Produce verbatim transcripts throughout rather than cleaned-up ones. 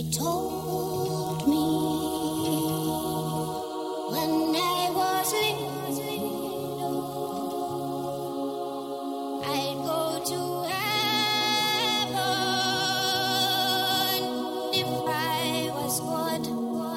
told me when I was little I'd go to heaven if I was God.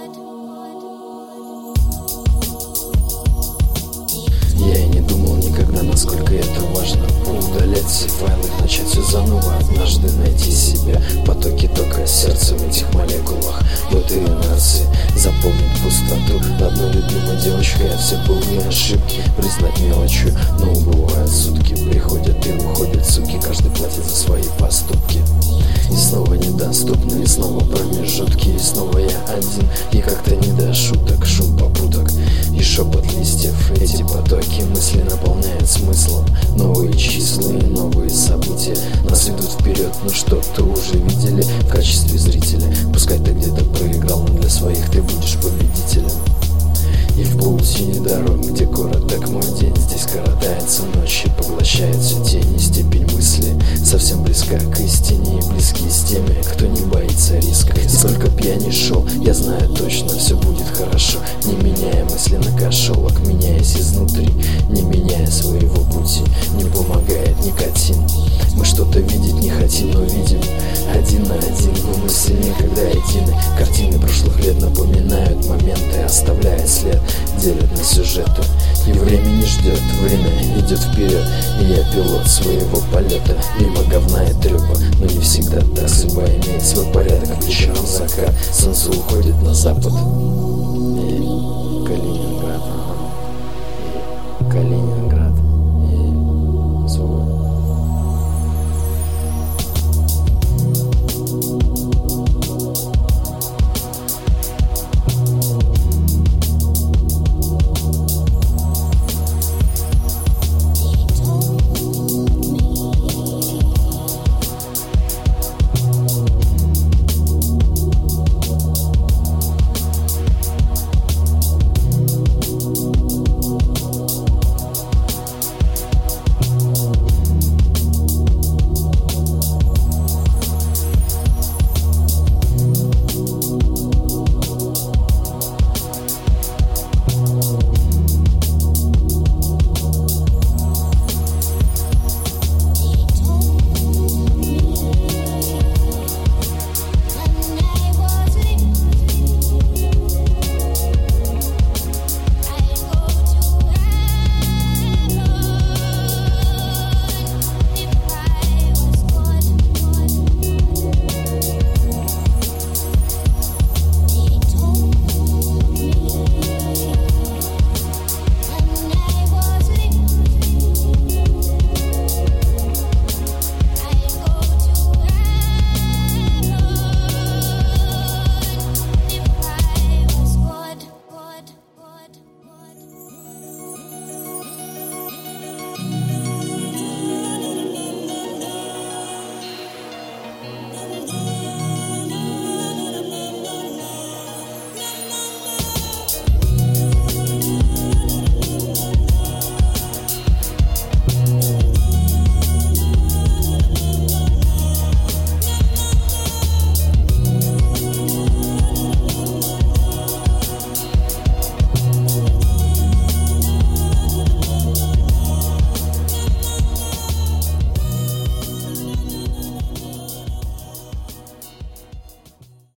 Я и не думал никогда, насколько это важно. Удалять все файлы, начать все заново. Однажды найти себя в потоке тока, сердце в этих молекулах. В этой инерции заполнить пустоту. Одной любимой девочкой я все былые ошибки признать мелочью, но убывают сутки. Приходят и уходят суки, каждый платит за свои поступки. И снова недоступны, и снова промежутки. И снова я один, и как-то не до шуток. Шум попуток и шепот листьев. Эти потоки мысли наполняют смыслом. Новые числа и новые события нас ведут вперед. Ну что-то уже видели в качестве зрителя. Пускай ты где-то проиграл, но для своих ты будешь победителем. И в паутине дорог, где короток мой день, здесь коротается ночь и поглощает все тени. Степень мысли совсем близка к истине, и близки с теми, кто не боится риска. И сколько б я ни шел, я знаю точно, все будет хорошо, не меняя мысли на кошелок, меняясь изнутри, не меняя своего пути. Не помогает никотин. Мы что-то видеть не хотим, но видим один на один. Но мы сильнее, когда едины. Картины прошлых лет напоминают моменты, оставляя след, делят на сюжеты. И время не ждет, время идет вперед. И я пилот своего полета. Мимо говна и трёпа, но не всегда так. Судьба имеет свой порядок. Вечером закат, солнце уходит на запад. И Калининград.